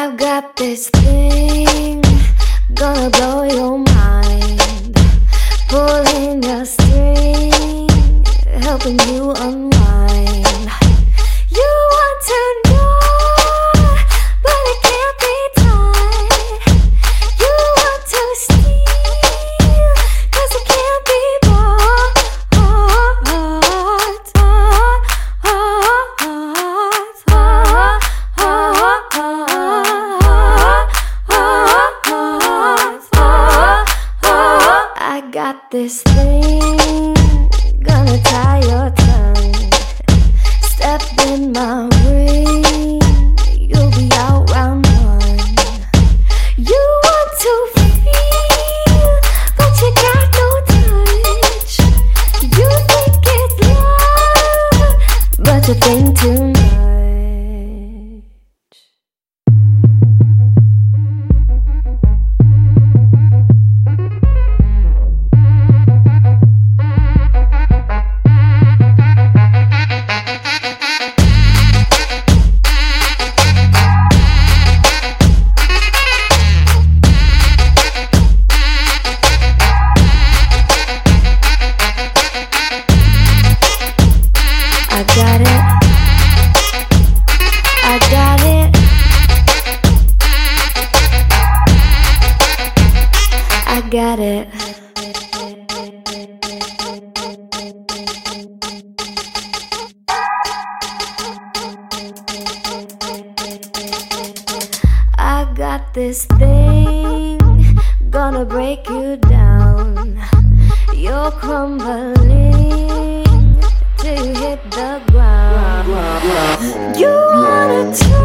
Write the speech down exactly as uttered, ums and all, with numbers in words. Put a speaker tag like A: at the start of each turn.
A: I've got this thing, gonna blow your mind, pulling your string, helping you unwind. You want to know, but it can't be tied. You want to steal, cause it can't be bought. I got this thing, gonna tie your tongue. Step in my ring, you'll be out round one. You want to feel, but you got no touch. You think it's love, but you think too much. I got it, I got it, I got it. I got this thing, gonna break you down. You're crumbling till you hit the ground. You wanna try